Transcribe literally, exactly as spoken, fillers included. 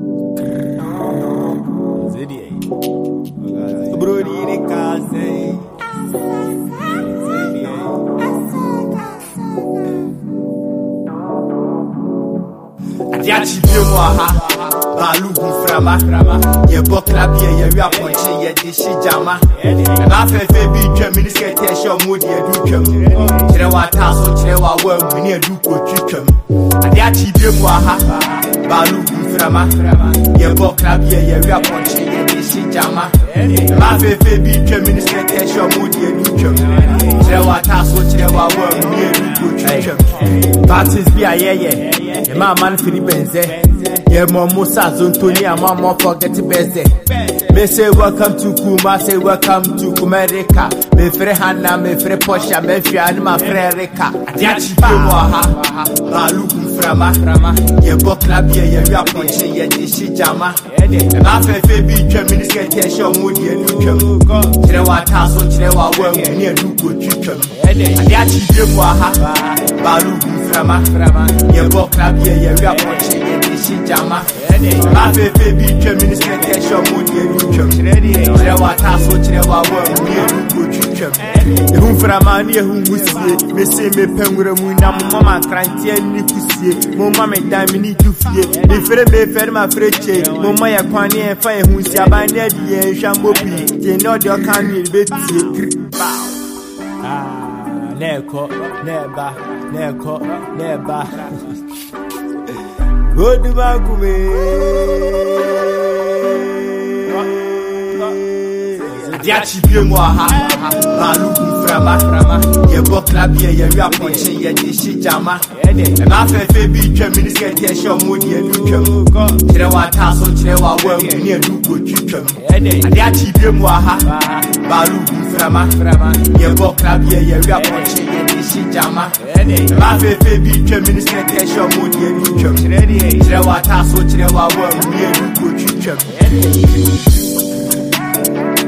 Brody de casa. Adiachi biemu aha balu guframa ye bokla bia ye wi aponche ye dishi jama na afefe bi twa miniskete ehye omodi edutwam kire wa taso kire wa wa mini eduko twitwam adiachi biemu aha balu guframa ye bokla bia ye wi aponche ye dishi jama na afefe bi twa miniskete ehye omodi edutwam kire wa taso kire wa wa mini eduko twitwam parties bia ye ye ye ma man fini benze ye mo musa zontoni ama mo forget benze me say welcome to Kuma, say welcome to Kumerica, me free Hana, me free Posha, me free Anima Frerica adiachi biemu aha balu guframa ye bokla bia ye wi aponche ye dishi jama na fefe bi twa miniskete ehye omodi edutwam kire wa taso kire wa wa muni eduko twitwam adiachi biemu aha balu guframa ye bokla bia ye wi aponche ye dishi jama na fefe bi twa miniskete ehye omodi edutwam kire wa taso kire wa wa muni eduko twitwam ehun frama ni ehun musie me se me penwura mu na mo mama krantie ni kusie mo mama dan mi ni dufie me fere me fere ma freche mo ma ya kwane e fa ehun si aban na bi e hwambo bi je no de okan ni betie ah neko neba neko neba good bakume adiachi biemu aha balu guframa ye bokla bia ye wi aponche ye dishi jama na afefe bi twa miniskete ehye omodi edutwam kire wa taso kire wa wa muni eduko twitwam adiachi biemu aha balu guframa ye bokla bia ye wi aponche ye dishi jama na afefe bi twa miniskete ehye omodi edutwam kire wa taso kire wa wa muni eduko twitwam